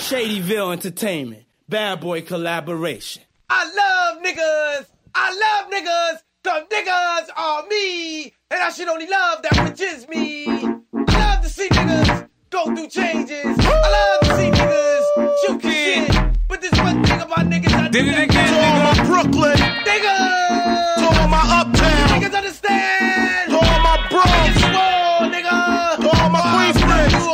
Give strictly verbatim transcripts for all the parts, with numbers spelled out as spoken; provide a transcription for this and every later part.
Shadyville Entertainment, Bad Boy collaboration. I love niggas. I love niggas. Cause niggas are me. And I should only love that which is me. I love to see niggas go through changes. I love to see niggas shoot shit. But there's one thing about niggas I did it again, to nigga. all my Brooklyn niggas. To all my Uptown niggas understand. To all my Bronx wall, nigga. To all my Queensbridge.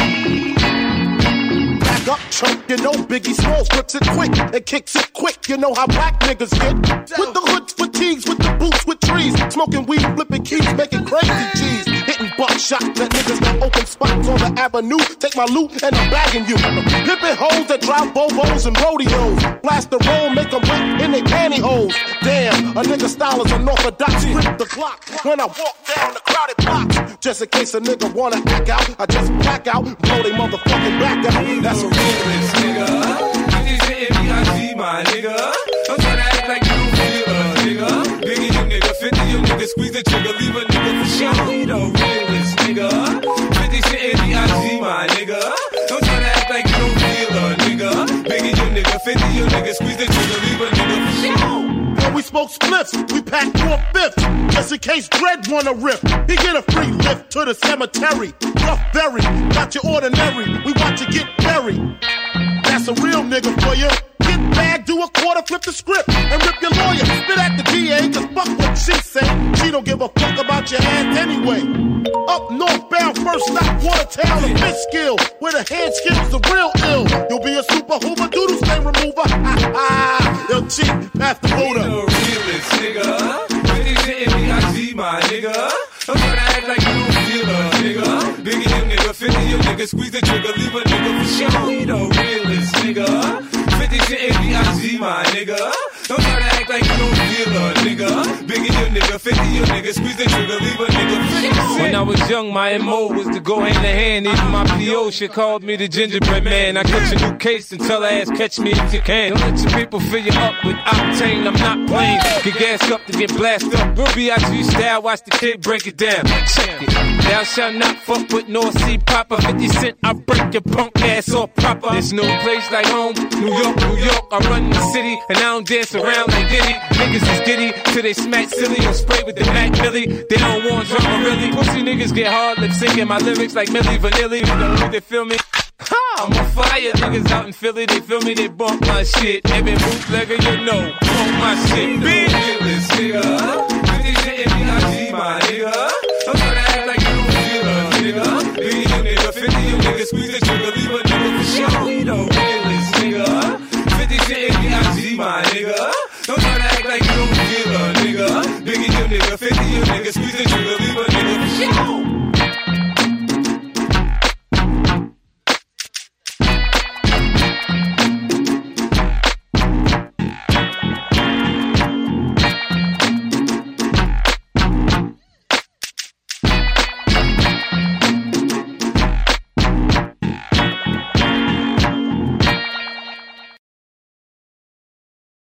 Back up, chump. You know Biggie Smalls grips it quick and kicks it quick. You know how black niggas get. With the hoods, fatigues, with the boots, with trees. Smoking weed, flipping keys, making crazy G's. Hitting buckshot that niggas got open spots on the avenue. Take my loot and I'm bagging you. Pimpin' hoes that drive Bobos and rodeos. Blast the roll, make them wet in their pantyhose. Damn, a nigga style is unorthodox. Grip the Glock when I walk down the crowded blocks. Just in case a nigga wanna act out, I just back out, blow they motherfucking back out. That's a realist, nigga. Bitches hitting me, I see my nigga. I'm tryna act like you don't feel a nigga. Biggie, you nigga, fifty, you nigga, squeeze the trigger, leave a nigga for sure. He the realist, nigga. Bitches hitting me, I see my nigga. I'm tryna act like you don't feel a nigga. Biggie, you nigga, fifty, you nigga, squeeze the trigger, leave a nigga for sure. When we smoke spliffs, we pack four fifths. Just in case Dread wanna rip, he get a free lift to the cemetery. Rough berry, not your ordinary. We watch you get buried. That's a real nigga for you. Get back, do a quarter, flip the script, and rip your lawyer. Spit at the D A, cause fuck what she say. She don't give a fuck about your ass anyway. Up northbound, first stop, Watertown, a fish skill. Where the hand skills the real ill. You'll be a super hoover, doodle stain remover. Ha ha, yo cheap, pass the motor. The realest nigga. Bitches hitting me, I see my nigga. I'm tryna act like you don't feel a nigga. Biggie, you nigga, fifty, you nigga, squeeze the trigger, leave a nigga for sure. He the realest nigga. fifty shit me, I see my nigga. Don't try to act like you don't feel a nigga. Biggie, you nigga, fifty, you nigga, squeeze the trigger, leave a nigga for sure. When I was young, my M O was to go hand in hand. Even my P O shit called me the gingerbread man. I catch a new case and tell her ass, catch me if you can. Don't let your people fill you up with octane, I'm not playing. Get gassed up to get blasted up. Real B I G style, watch the kid break it down. Check it. Thou shalt not fuck with North Sea Papa. fifty cent, I break your punk ass off proper. There's no place like home, New York, New York. I run the city and I don't dance around like Diddy. Niggas is giddy till they smack silly or spray with the Mac Millie. They don't want drama really. Pussy niggas get hard lip singing my lyrics like Milli Vanilli. You know they feel me? Ha! I'm on fire. Niggas out in Philly, they feel me, they bump my shit. Every bootlegger, you know, bump my shit. Bitch, realist nigga. fifty shit in me, I see my nigga. I'm tryna act like you don't feel a nigga. Biggie, you nigga, fifty, you nigga, squeeze the trigger, leave a nigga for sure. We the realist nigga. fifty shit in me, I see my nigga. Don't try to act like you don't feel a nigga. Biggie, you nigga, fifty, you nigga, squeeze the trigger, leave a nigga for sure.